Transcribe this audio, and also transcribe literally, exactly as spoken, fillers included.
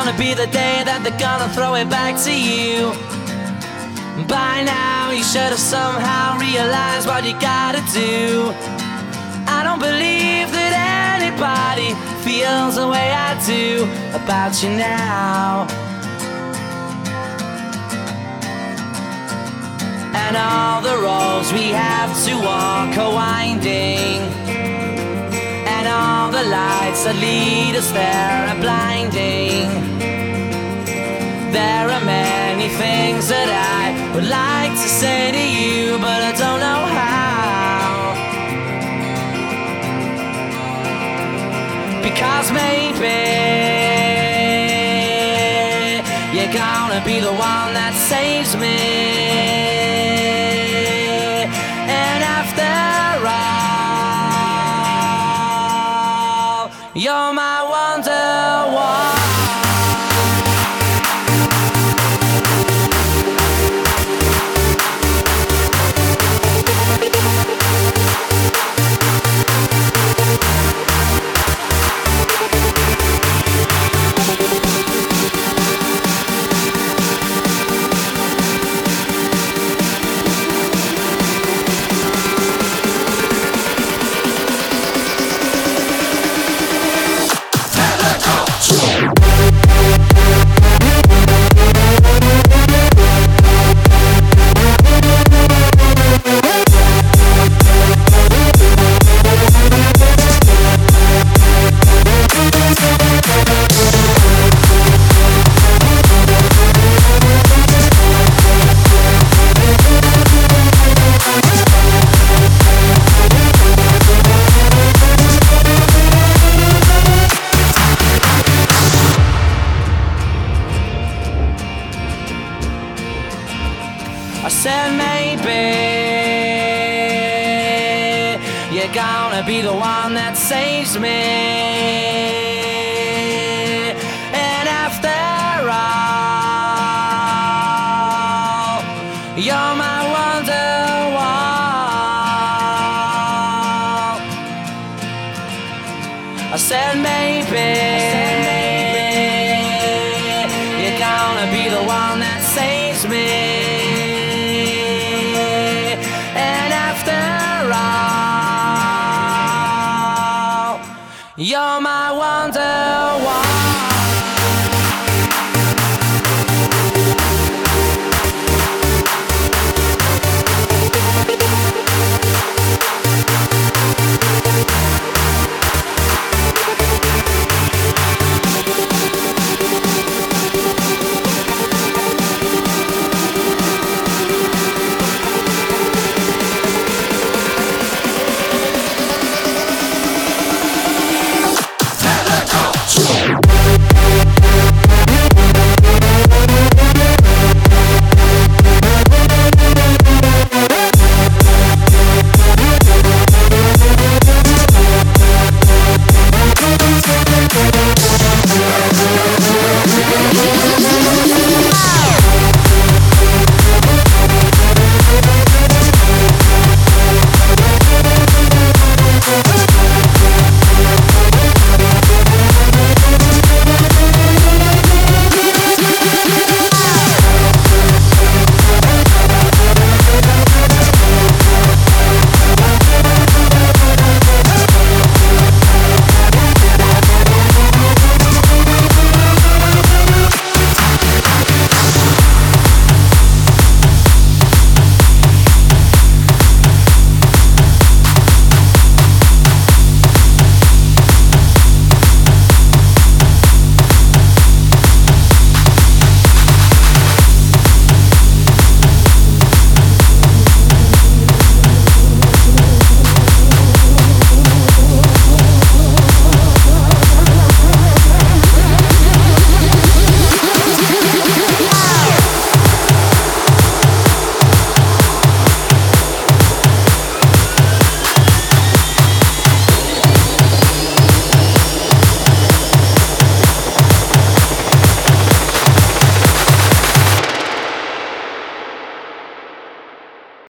gonna be the day that they're gonna throw it back to you. By now you should have somehow realized what you gotta do. I don't believe that anybody feels the way I do about you now. And all the roads we have to walk are winding, and all the lights that lead us there are blinding. There are many things that I would like to say to you, but I don't know how. Because maybe you're gonna be the one that saves me. And after all, you're my wonder-wall. I said maybe you're gonna be the one that saves me. And after all, you're my wonder-wall. I said maybe you're gonna be the one that saves me. You're my wonder.